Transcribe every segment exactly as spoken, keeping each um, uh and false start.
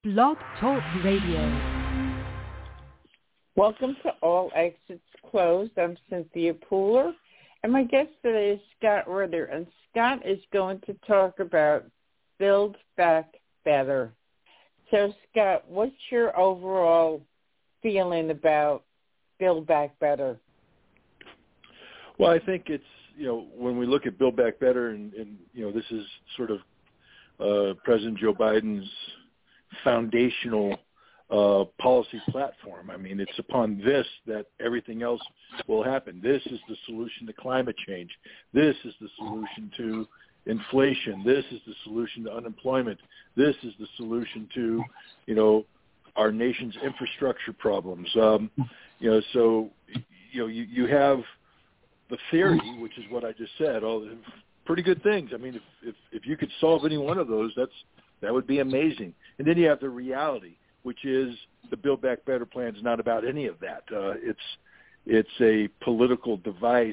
Blog Talk Radio. Welcome to All Exits Closed. I'm Cynthia Pooler, and my guest today is Scott Ritter, and Scott is going to talk about Build Back Better. So, Scott, what's your overall feeling about Build Back Better? Well, I think it's, you know, when we look at Build Back Better, and, and you know, this is sort of uh, President Joe Biden's foundational uh, policy platform. I mean, it's upon this that everything else will happen. This is the solution to climate change. This is the solution to inflation. This is the solution to unemployment. This is the solution to, you know, our nation's infrastructure problems. Um, you know, so, you know, you, you have the theory, which is what I just said, all the pretty good things. I mean, if, if, if you could solve any one of those, that's that would be amazing. And then you have the reality, which is the Build Back Better plan is not about any of that. Uh, it's it's a political device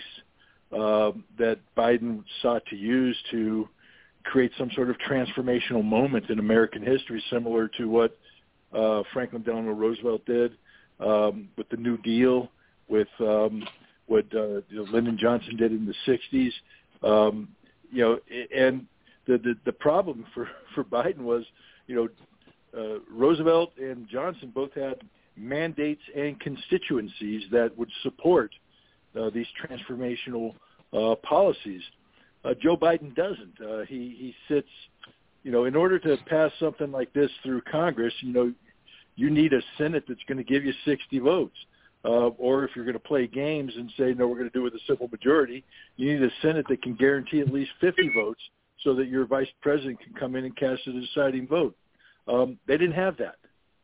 uh, that Biden sought to use to create some sort of transformational moment in American history, similar to what uh, Franklin Delano Roosevelt did um, with the New Deal, with um, what uh, you know, Lyndon Johnson did in the sixties. Um, you know, and the, the the problem for, for Biden was, you know, uh, Roosevelt and Johnson both had mandates and constituencies that would support uh, these transformational uh, policies. Uh, Joe Biden doesn't. Uh, he he sits, you know, in order to pass something like this through Congress, you know, you need a Senate that's going to give you sixty votes. Uh, or if you're going to play games and say, no, we're going to do it with a simple majority, you need a Senate that can guarantee at least fifty votes so that your vice president can come in and cast a deciding vote. Um, they didn't have that.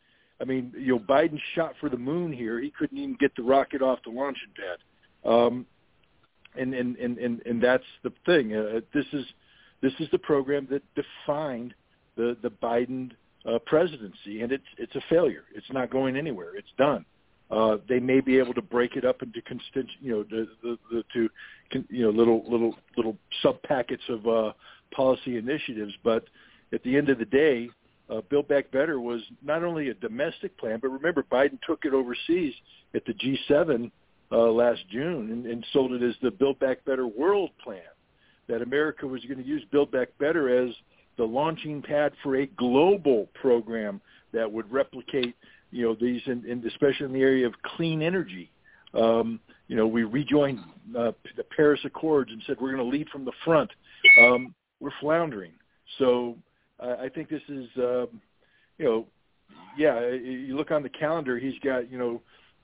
I mean, you know, Biden shot for the moon here. He couldn't even get the rocket off the launching pad. Um, and, and, and, and, and that's the thing. Uh, this is this is the program that defined the, the Biden uh, presidency, and it's it's a failure. It's not going anywhere. It's done. Uh, they may be able to break it up into constant, you know, the, the, the to, you know, little little little sub packets of uh, policy initiatives. But at the end of the day, uh, Build Back Better was not only a domestic plan, but remember, Biden took it overseas at the G seven uh, last June and, and sold it as the Build Back Better World Plan. That America was going to use Build Back Better as the launching pad for a global program that would replicate, you know, these, in, in, especially in the area of clean energy. Um, you know, we rejoined uh, the Paris Accords and said we're going to lead from the front. Um, we're floundering. So uh, I think this is, uh, you know, yeah, you look on the calendar, he's got, you know,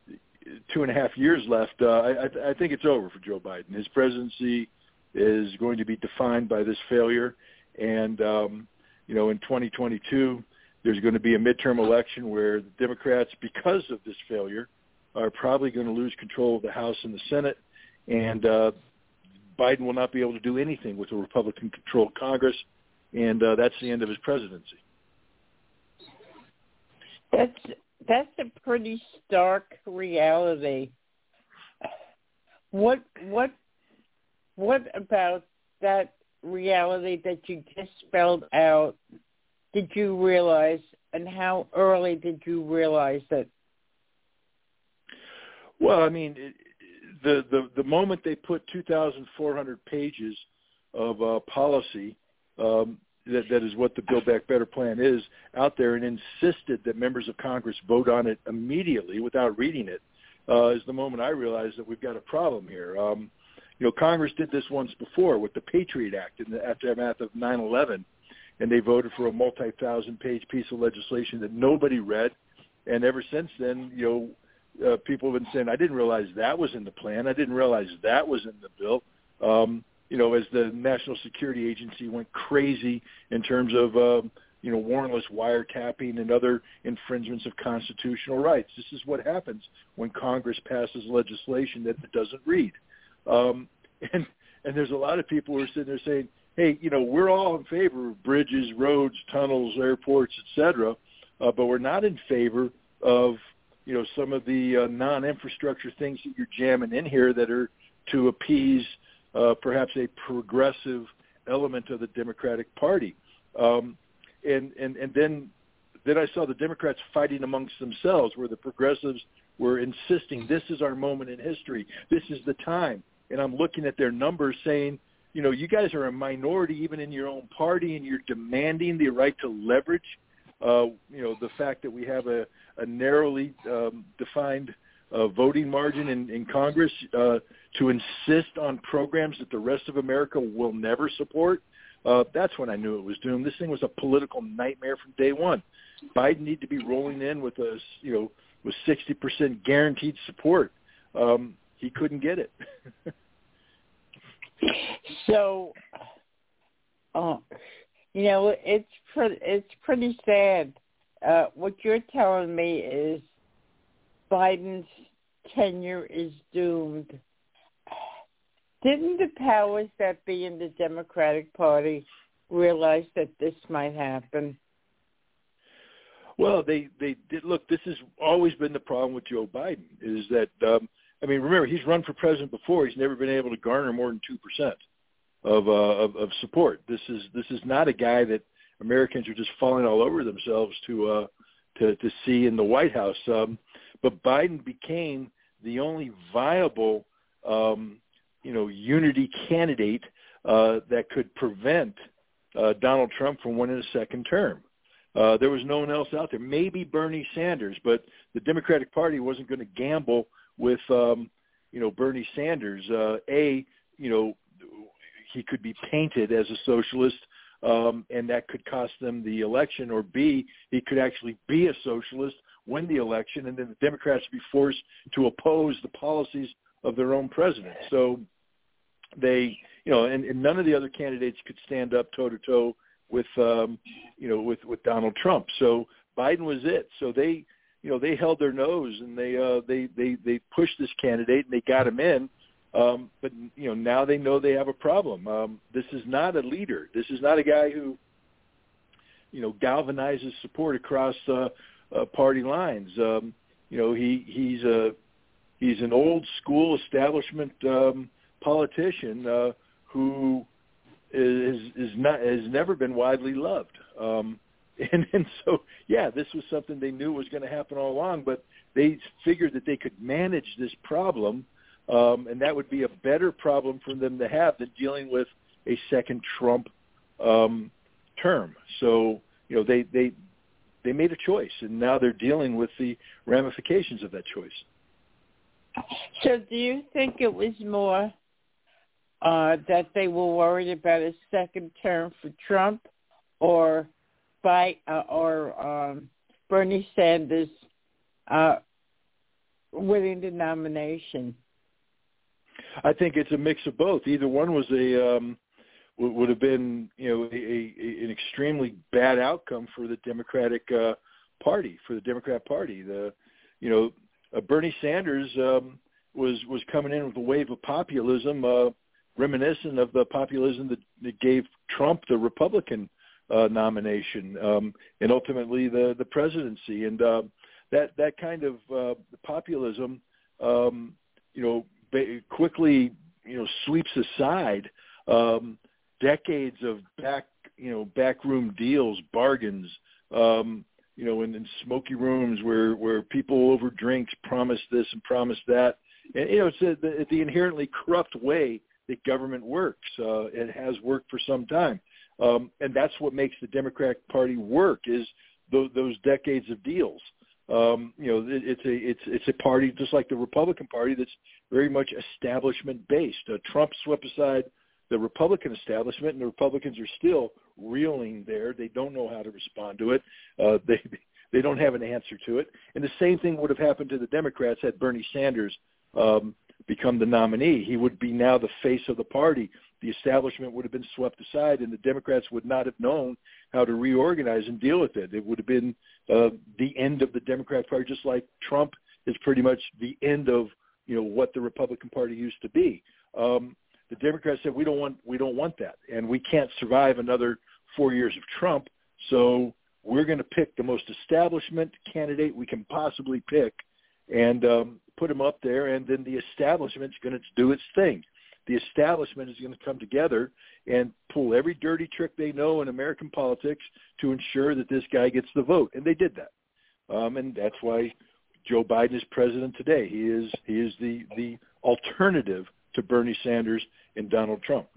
two and a half years left. Uh, I, I think it's over for Joe Biden. His presidency is going to be defined by this failure. And, um, you know, in twenty twenty-two, there's going to be a midterm election where the Democrats, because of this failure, are probably going to lose control of the House and the Senate, and uh, Biden will not be able to do anything with a Republican-controlled Congress, and uh, that's the end of his presidency. That's that's a pretty stark reality. What what what about that reality that you just spelled out did you realize, and how early did you realize it? Well, I mean, it, the, the the moment they put two thousand four hundred pages of uh, policy, um, that, that is what the Build Back Better plan is, out there, and insisted that members of Congress vote on it immediately without reading it, uh, is the moment I realized that we've got a problem here. Um, you know, Congress did this once before with the Patriot Act in the aftermath of nine eleven. And they voted for a multi-thousand page piece of legislation that nobody read. And ever since then, you know, uh, people have been saying, I didn't realize that was in the plan. I didn't realize that was in the bill. Um, you know, as the National Security Agency went crazy in terms of, um, you know, warrantless wiretapping and other infringements of constitutional rights. This is what happens when Congress passes legislation that it doesn't read. Um, and, and there's a lot of people who are sitting there saying, hey, you know, we're all in favor of bridges, roads, tunnels, airports, et cetera, uh, but we're not in favor of, you know, some of the uh, non-infrastructure things that you're jamming in here that are to appease uh, perhaps a progressive element of the Democratic Party. Um, and, and, and then then I saw the Democrats fighting amongst themselves, where the progressives were insisting, this is our moment in history. This is the time. And I'm looking at their numbers saying, you know, you guys are a minority even in your own party, and you're demanding the right to leverage, uh, you know, the fact that we have a, a narrowly um, defined uh, voting margin in, in Congress uh, to insist on programs that the rest of America will never support. Uh, that's when I knew it was doomed. This thing was a political nightmare from day one. Biden needed to be rolling in with a, you know, with sixty percent guaranteed support. Um, he couldn't get it. So, uh, you know, it's pre- it's pretty sad. Uh, what you're telling me is Biden's tenure is doomed. Didn't the powers that be in the Democratic Party realize that this might happen? Well, they, they did. Look, this has always been the problem with Joe Biden is that, um, I mean, remember, he's run for president before. He's never been able to garner more than two percent of, uh, of, of support. This is this is not a guy that Americans are just falling all over themselves to uh, to, to see in the White House. Um, but Biden became the only viable, um, you know, unity candidate uh, that could prevent uh, Donald Trump from winning a second term. Uh, there was no one else out there. Maybe Bernie Sanders, but the Democratic Party wasn't going to gamble with, um, you know, Bernie Sanders. Uh, a, you know, he could be painted as a socialist, um, and that could cost them the election. Or B, he could actually be a socialist, win the election, and then the Democrats would be forced to oppose the policies of their own president. So they, you know, and, and none of the other candidates could stand up toe-to-toe with um, you know with, with Donald Trump. So Biden was it. So they you know they held their nose and they uh, they they they pushed this candidate and they got him in. Um, but you know now they know they have a problem. Um, this is not a leader. This is not a guy who you know galvanizes support across uh, uh, party lines. Um, you know he he's a he's an old school establishment um, politician uh, who. Is is not has never been widely loved, um, and and so yeah, this was something they knew was going to happen all along. But they figured that they could manage this problem, um, and that would be a better problem for them to have than dealing with a second Trump um, term. So you know they they they made a choice, and now they're dealing with the ramifications of that choice. So, do you think it was more? Uh, that they were worried about a second term for Trump, or by uh, or um, Bernie Sanders uh, winning the nomination? I think it's a mix of both. Either one was a um, would, would have been you know a, a, an extremely bad outcome for the Democratic uh, Party for the Democrat Party. The you know uh, Bernie Sanders um, was was coming in with a wave of populism. Uh, reminiscent of the populism that, that gave Trump the Republican uh, nomination um, and ultimately the, the presidency. And uh, that that kind of uh, populism, um, you know, ba- quickly, you know, sweeps aside um, decades of back, you know, backroom deals, bargains, um, you know, in, in smoky rooms where, where people over drinks promise this and promise that. And, you know, it's a, the, the inherently corrupt way that government works. Uh, it has worked for some time. Um, and that's what makes the Democratic Party work is those, those decades of deals. Um, you know, it, it's a it's it's a party just like the Republican Party that's very much establishment based. Uh, Trump swept aside the Republican establishment, and the Republicans are still reeling there. They don't know how to respond to it. Uh, they they don't have an answer to it. And the same thing would have happened to the Democrats had Bernie Sanders um, become the nominee. He would be now the face of the party. The establishment would have been swept aside, and the Democrats would not have known how to reorganize and deal with it. It would have been uh, the end of the Democratic Party, just like Trump is pretty much the end of you know what the Republican Party used to be. Um, the Democrats said we don't want we don't want that, and we can't survive another four years of Trump. So we're going to pick the most establishment candidate we can possibly pick, and um, put him up there, and then the establishment's going to do its thing. the establishment is going to come together and pull every dirty trick they know in American politics to ensure that this guy gets the vote. And they did that. Um, and that's why Joe Biden is president today. He is he is the, the alternative to Bernie Sanders and Donald Trump.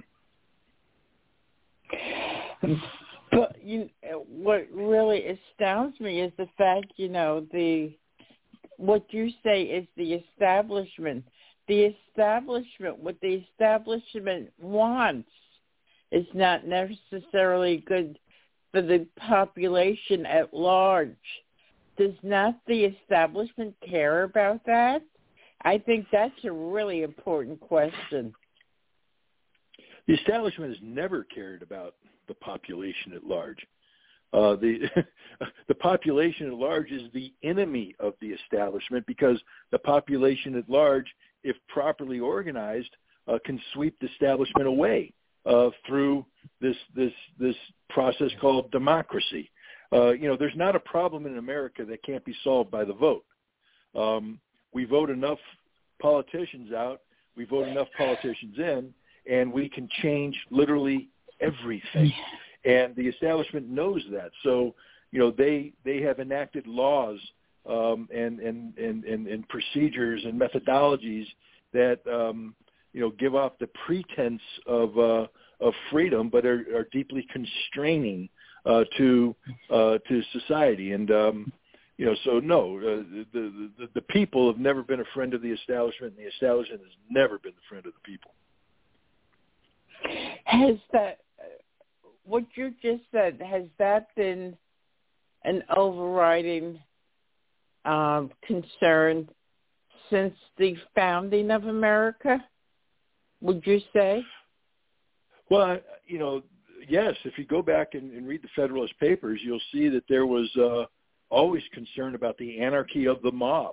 But you, what really astounds me is the fact, you know, the what you say is the establishment. The establishment, what the establishment wants, is not necessarily good for the population at large. Does not the establishment care about that? I think that's a really important question. The establishment has never cared about the population at large. Uh, the the population at large is the enemy of the establishment, because the population at large, if properly organized, uh, can sweep the establishment away uh, through this this this process called democracy. Uh, you know, there's not a problem in America that can't be solved by the vote. Um, we vote enough politicians out, we vote enough politicians in, and we can change literally everything. And the establishment knows that. So, you know, they they have enacted laws um, and, and, and, and, and procedures and methodologies that, um, you know, give off the pretense of uh, of freedom, but are, are deeply constraining uh, to uh, to society. And, um, you know, so no, uh, the, the, the people have never been a friend of the establishment, and the establishment has never been the friend of the people. Has that, what you just said, has that been an overriding um, concern since the founding of America, would you say? Well, I, you know, yes, if you go back and, and read the Federalist Papers, you'll see that there was uh, always concern about the anarchy of the mob,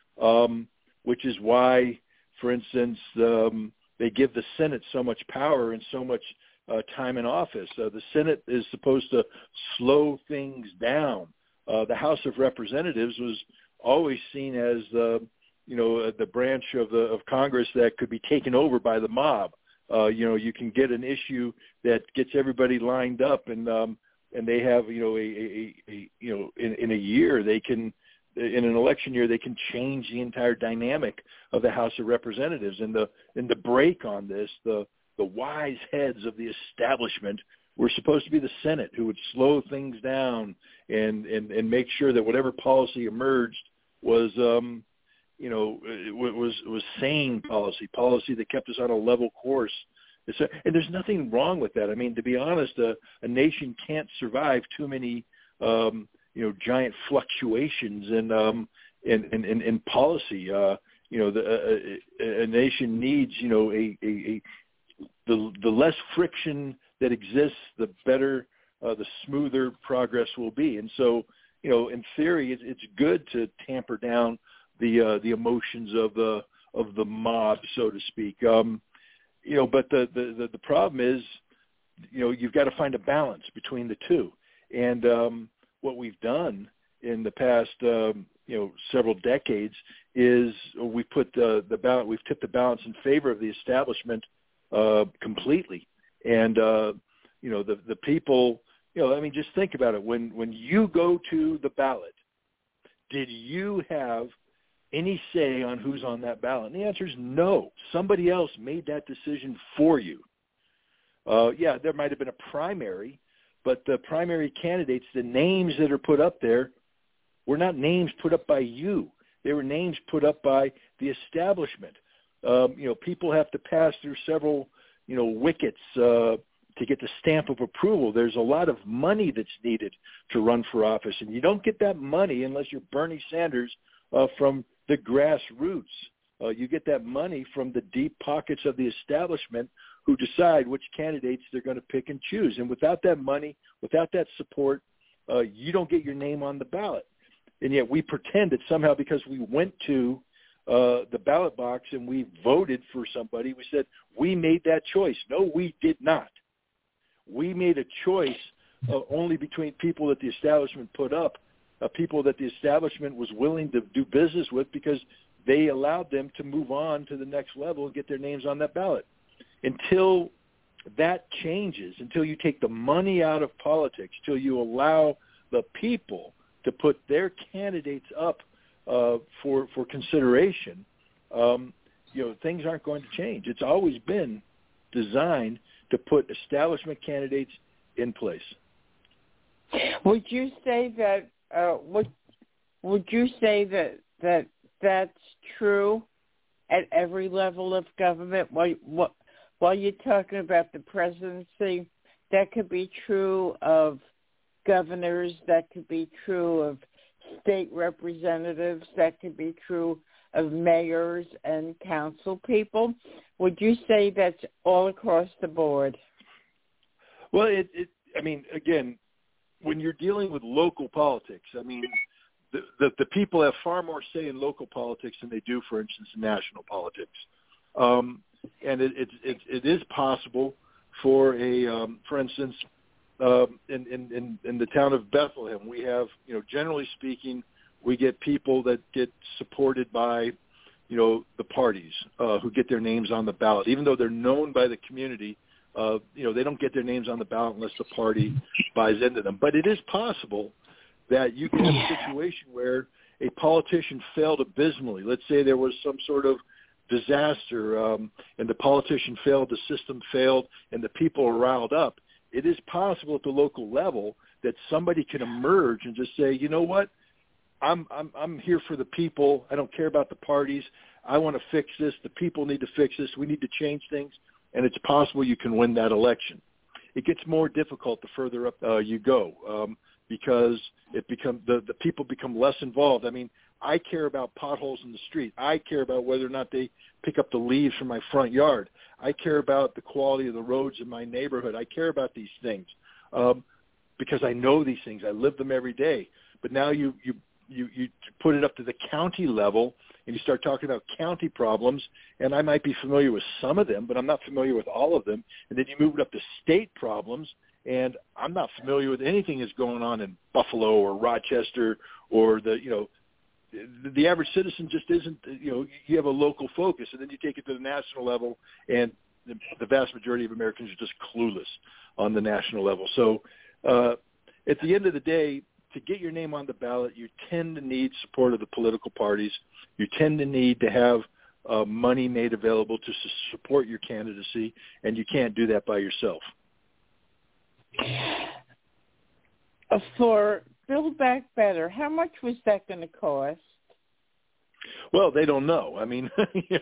um, which is why, for instance, um, they give the Senate so much power and so much uh, time in office. Uh, the Senate is supposed to slow things down. Uh, the House of Representatives was always seen as the, you know, uh, the branch of the of Congress that could be taken over by the mob. Uh, you know, you can get an issue that gets everybody lined up, and um, and they have, you know, a, a, a you know, in, in a year they can, in an election year, they can change the entire dynamic of the House of Representatives. And the and the break on this, the the wise heads of the establishment were supposed to be the Senate, who would slow things down and and, and make sure that whatever policy emerged was, um, you know, was was sane policy, policy that kept us on a level course. It's a, and there's nothing wrong with that. I mean, to be honest, a, a nation can't survive too many, um, you know, giant fluctuations in um, in, in, in, in policy. Uh, you know, the, a, a nation needs, you know, a, a, a the the less friction that exists, the better, uh, the smoother progress will be. And so, you know, in theory, it's, it's good to tamper down the uh, the emotions of the of the mob, so to speak. Um, you know, but the, the the problem is, you know, you've got to find a balance between the two. And um, what we've done in the past, um, you know, several decades is we put uh, the balance, we've tipped the balance in favor of the establishment uh, completely. And uh, you know, the the people, you know, I mean, just think about it. When when you go to the ballot, did you have any say on who's on that ballot? And the answer is no. Somebody else made that decision for you. Uh, yeah, there might have been a primary, but the primary candidates, the names that are put up there, were not names put up by you. They were names put up by the establishment. Um, you know, people have to pass through several, you know, wickets uh, to get the stamp of approval. There's a lot of money that's needed to run for office, and you don't get that money unless you're Bernie Sanders uh, from the grassroots. Uh, you get that money from the deep pockets of the establishment, who decide which candidates they're going to pick and choose. And without that money, without that support, uh, you don't get your name on the ballot. And yet we pretend that somehow because we went to uh, the ballot box and we voted for somebody, we said we made that choice. No, we did not. We made a choice uh, only between people that the establishment put up, uh, people that the establishment was willing to do business with, because they allowed them to move on to the next level and get their names on that ballot. until that changes, until you take the money out of politics, till you allow the people to put their candidates up uh, for for consideration, um, you know, things aren't going to change. It's always been designed to put establishment candidates in place. Would you say that? Uh, would Would you say that that that's true at every level of government? While what while you're talking about the presidency, that could be true of governors. That could be true of state representatives. That could be true of mayors and council people. Would you say that's all across the board? Well, it, it I mean, again, when you're dealing with local politics, I mean, the, the, the people have far more say in local politics than they do, for instance, in national politics. Um, and it, it, it, it is possible for a, um, for instance, um, in, in, in, in the town of Bethlehem, we have, you know, generally speaking, we get people that get supported by, you know, the parties uh, who get their names on the ballot, even though they're known by the community. Uh, you know, they don't get their names on the ballot unless the party buys into them. But it is possible that you can have a situation where a politician failed abysmally. Let's say there was some sort of disaster um, and the politician failed, the system failed, and the people are riled up. It is possible at the local level that somebody can emerge and just say, you know what, I'm I'm I'm here for the people. I don't care about the parties. I want to fix this. The people need to fix this. We need to change things. And it's possible you can win that election. It gets more difficult the further up uh, you go um, because it become the, the people become less involved. I mean, I care about potholes in the street. I care about whether or not they pick up the leaves from my front yard. I care about the quality of the roads in my neighborhood. I care about these things um, because I know these things. I live them every day. But now you, you, you, you put it up to the county level, and you start talking about county problems, and I might be familiar with some of them, but I'm not familiar with all of them. And then you move it up to state problems, and I'm not familiar with anything that's going on in Buffalo or Rochester or the, you know, the, the average citizen just isn't, you know, you have a local focus, and then you take it to the national level, and the, the vast majority of Americans are just clueless on the national level. So uh, at the end of the day, to get your name on the ballot, you tend to need support of the political parties. You tend to need to have uh, money made available to su- support your candidacy, and you can't do that by yourself. For Build Back Better, how much was that going to cost? Well, they don't know. I mean,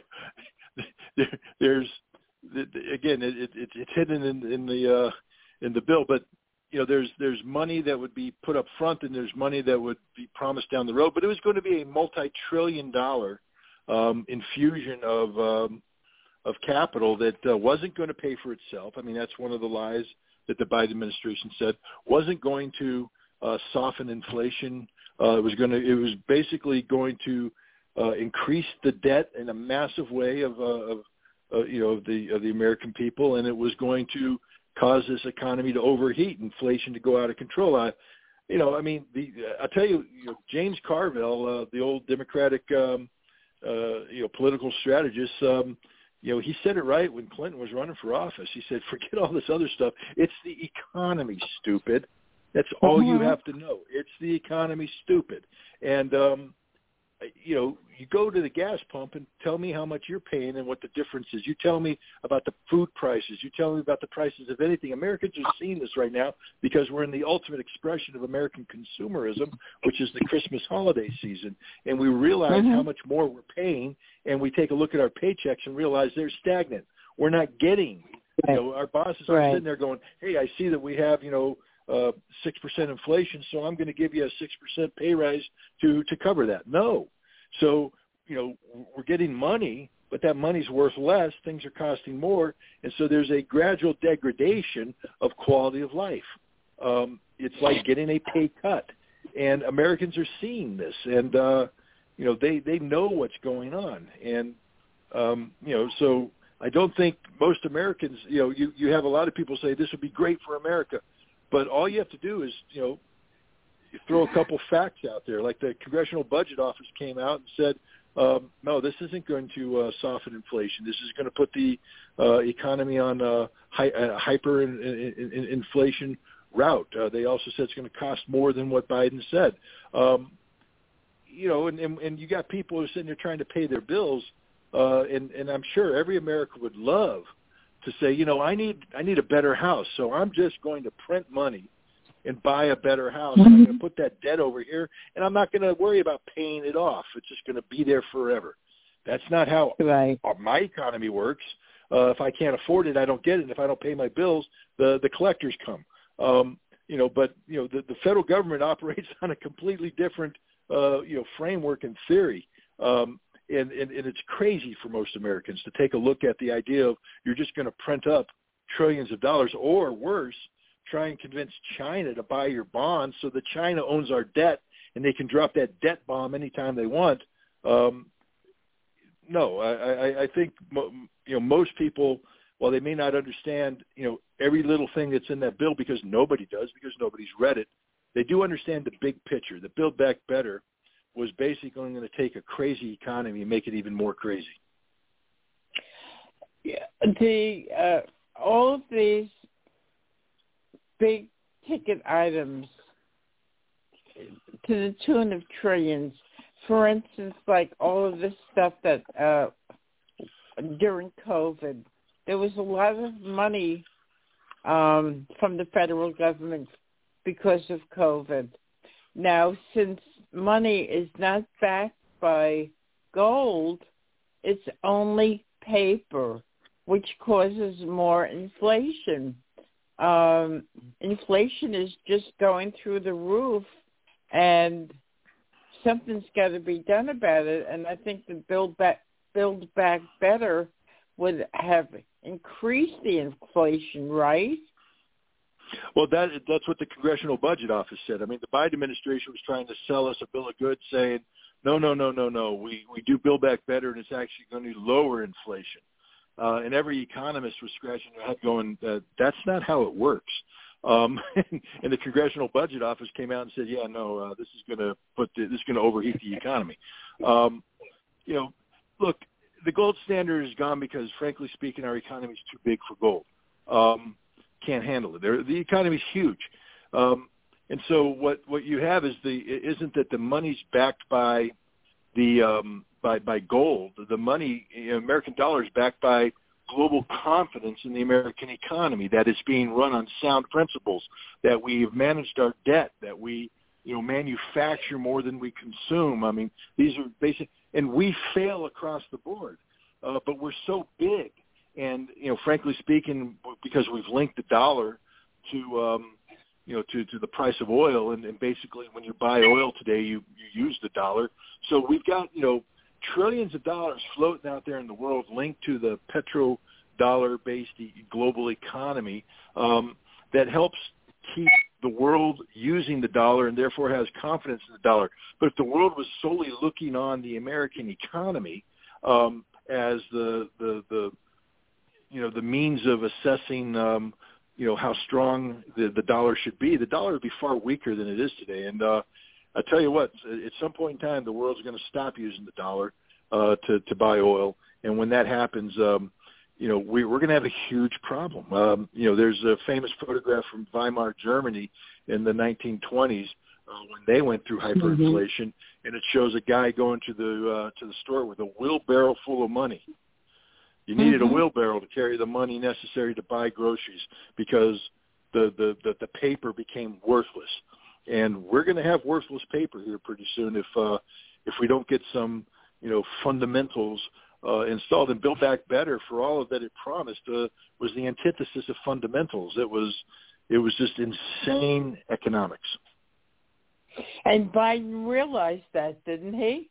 there, there's again, it, it, it's hidden in, in the uh, in the bill, but you know, there's there's money that would be put up front, and there's money that would be promised down the road. But it was going to be a multi-trillion dollar um, infusion of um, of capital that uh, wasn't going to pay for itself. I mean, that's one of the lies that the Biden administration said. Wasn't going to uh, soften inflation. Uh, it was going to. It was basically going to uh, increase the debt in a massive way of, uh, of uh, you know, of the of the American people, and it was going to cause this economy to overheat, inflation to go out of control. I, you know, I mean, the, I'll tell you, you know, James Carville, uh, the old Democratic, um, uh, you know, political strategist, um, you know, he said it right when Clinton was running for office. He said, forget all this other stuff. It's the economy, stupid. That's all mm-hmm. you have to know. It's the economy, stupid. And, um, you know, you go to the gas pump and tell me how much you're paying and what the difference is. You tell me about the food prices. You tell me about the prices of anything. Americans are seeing this right now because we're in the ultimate expression of American consumerism, which is the Christmas holiday season. And we realize mm-hmm. how much more we're paying, and we take a look at our paychecks and realize they're stagnant. We're not getting, you know, our bosses right. are sitting there going, hey, I see that we have, you know, uh, six percent inflation, so I'm going to give you a six percent pay rise to, to cover that. No. So, you know, we're getting money, but that money's worth less. Things are costing more. And so there's a gradual degradation of quality of life. Um, it's like getting a pay cut. And Americans are seeing this. And, uh, you know, they, they know what's going on. And, um, you know, so I don't think most Americans, you know, you, you have a lot of people say this would be great for America. But all you have to do is, you know, you throw a couple facts out there. Like the Congressional Budget Office came out and said Um, no, this isn't going to uh, soften inflation. This is going to put the uh, economy on a hi- uh, hyper in, in, in inflation route. Uh, they also said it's going to cost more than what Biden said. Um, you know, and, and, and you got people who are sitting there trying to pay their bills, uh, and, and I'm sure every American would love to say, you know, I need I need a better house, so I'm just going to print money and buy a better house. Mm-hmm. I'm going to put that debt over here, and I'm not going to worry about paying it off. It's just going to be there forever. That's not how right. my economy works. Uh, if I can't afford it, I don't get it. And if I don't pay my bills, the, the collectors come. Um, you know, but, you know, the, the federal government operates on a completely different, uh, you know, framework and theory. Um, and, and, and it's crazy for most Americans to take a look at the idea of you're just going to print up trillions of dollars, or worse, try and convince China to buy your bonds so that China owns our debt and they can drop that debt bomb anytime they want. Um, no, I, I, I think you know most people, while they may not understand you know every little thing that's in that bill, because nobody does, because nobody's read it, they do understand the big picture. The Build Back Better was basically going to take a crazy economy and make it even more crazy. Yeah, the uh, all of these big ticket items to the tune of trillions. For instance, like all of this stuff that uh, during COVID, there was a lot of money um, from the federal government because of COVID. Now, since money is not backed by gold, it's only paper, which causes more inflation. Um, inflation is just going through the roof, and something's got to be done about it. And I think the Build Back, Build Back Better would have increased the inflation, right? Well, that that's what the Congressional Budget Office said. I mean, the Biden administration was trying to sell us a bill of goods saying, no, no, no, no, no, we, we do Build Back Better, and it's actually going to lower inflation. Uh, and every economist was scratching their head going, uh, that's not how it works. Um, and, and the Congressional Budget Office came out and said, yeah, no, uh, this is going to put the, this is going to overheat the economy. Um, you know, look, the gold standard is gone because, frankly speaking, our economy is too big for gold. Um, can't handle it. They're, the economy is huge. Um, and so what, what you have is the isn't that the money's backed by the um, by by gold. The money, you know, American dollar is backed by global confidence in the American economy, that it's being run on sound principles, that we've managed our debt, that we you know manufacture more than we consume. I mean, these are basic, and we fail across the board. Uh, but we're so big, and you know, frankly speaking, because we've linked the dollar to um, you know, to, to the price of oil, and, and basically when you buy oil today, you, you use the dollar. So we've got, you know, trillions of dollars floating out there in the world linked to the petrodollar-based global economy um, that helps keep the world using the dollar and therefore has confidence in the dollar. But if the world was solely looking on the American economy um, as the, the, the, you know, the means of assessing um, you know, how strong the, the dollar should be, the dollar would be far weaker than it is today. And uh, I tell you what, at some point in time, the world's going to stop using the dollar uh, to, to buy oil. And when that happens, um, you know, we, we're going to have a huge problem. Um, you know, there's a famous photograph from Weimar, Germany in the nineteen twenties uh, when they went through hyperinflation, mm-hmm. and it shows a guy going to the uh, to the store with a wheelbarrow full of money. You needed mm-hmm. a wheelbarrow to carry the money necessary to buy groceries because the, the, the, the paper became worthless. And we're going to have worthless paper here pretty soon if uh, if we don't get some, you know, fundamentals uh, installed. And Build Back Better, for all of that it promised, uh, was the antithesis of fundamentals. It was it was just insane economics. And Biden realized that, didn't he?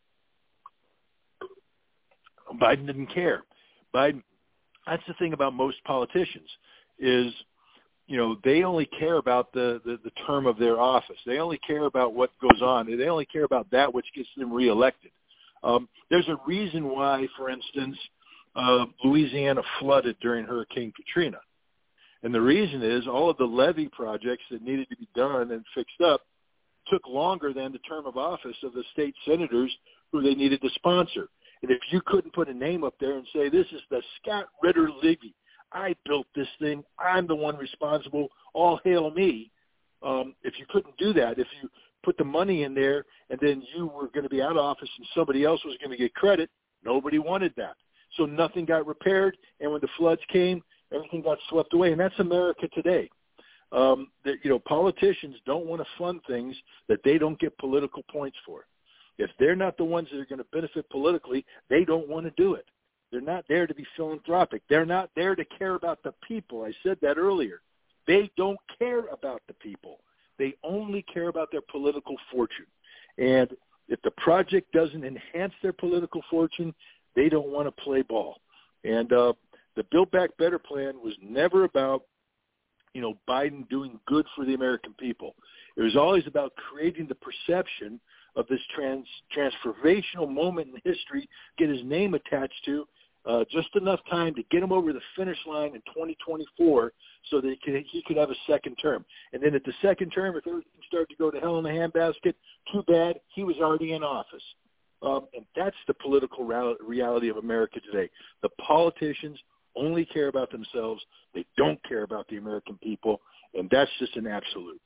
Biden didn't care. Biden, that's the thing about most politicians is, you know, they only care about the, the, the term of their office. They only care about what goes on. They only care about that which gets them reelected. Um, there's a reason why, for instance, uh, Louisiana flooded during Hurricane Katrina. And the reason is all of the levee projects that needed to be done and fixed up took longer than the term of office of the state senators who they needed to sponsor. And if you couldn't put a name up there and say, this is the Scott Ritter Levy, I built this thing, I'm the one responsible, all hail me. Um, if you couldn't do that, if you put the money in there and then you were going to be out of office and somebody else was going to get credit, nobody wanted that. So nothing got repaired, and when the floods came, everything got swept away, and that's America today. Um, that, you know, politicians don't want to fund things that they don't get political points for. If they're not the ones that are going to benefit politically, they don't want to do it. They're not there to be philanthropic. They're not there to care about the people. I said that earlier. They don't care about the people. They only care about their political fortune. And if the project doesn't enhance their political fortune, they don't want to play ball. And uh, the Build Back Better plan was never about, you know, Biden doing good for the American people. It was always about creating the perception of this trans transformational moment in history, get his name attached to, uh, just enough time to get him over the finish line in twenty twenty-four so that he could, he could have a second term. And then at the second term, if everything started to go to hell in a handbasket, too bad, he was already in office. Um, and that's the political reality of America today. The politicians only care about themselves. They don't care about the American people, and that's just an absolute.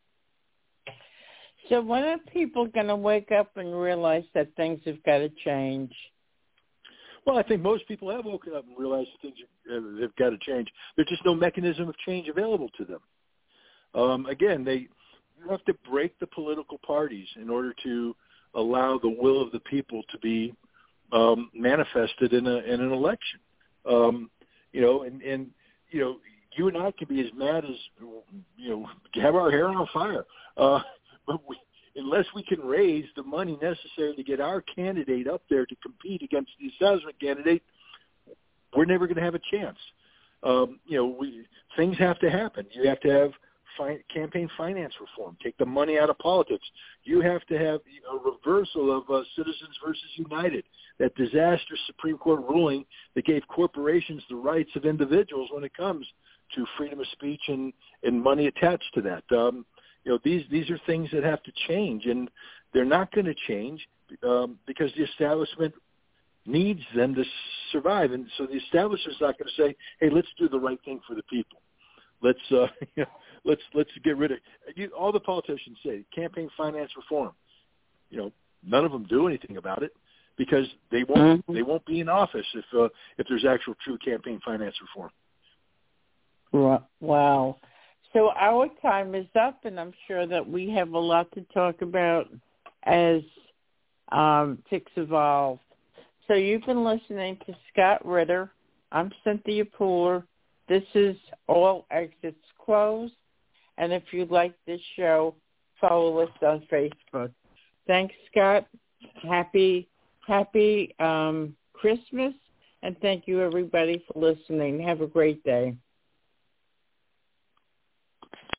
So when are people going to wake up and realize that things have got to change? Well, I think most people have woken up and realized that things have, have got to change. There's just no mechanism of change available to them. Um, again, they you have to break the political parties in order to allow the will of the people to be um, manifested in a in an election. Um, you know, and, and you know, you and I can be as mad as, you know, have our hair on fire, uh, but we, unless we can raise the money necessary to get our candidate up there to compete against the establishment candidate, we're never going to have a chance. Um, you know, we, things have to happen. You have to have fi- campaign finance reform, take the money out of politics. You have to have a reversal of uh, Citizens versus United, that disastrous Supreme Court ruling that gave corporations the rights of individuals when it comes to freedom of speech and, and money attached to that. Um, you know, these these are things that have to change, and they're not going to change um, because the establishment needs them to survive. And so the establishment's not going to say, "Hey, let's do the right thing for the people. Let's uh, you know, let's let's get rid of." You, all the politicians say campaign finance reform. You know, none of them do anything about it because they won't mm-hmm. they won't be in office if uh, if there's actual true campaign finance reform. Wow. So our time is up, and I'm sure that we have a lot to talk about as um, ticks evolve. So you've been listening to Scott Ritter. I'm Cynthia Pooler. This is All Exits Closed. And if you like this show, follow us on Facebook. Thanks, Scott. Happy, happy um, Christmas. And thank you, everybody, for listening. Have a great day.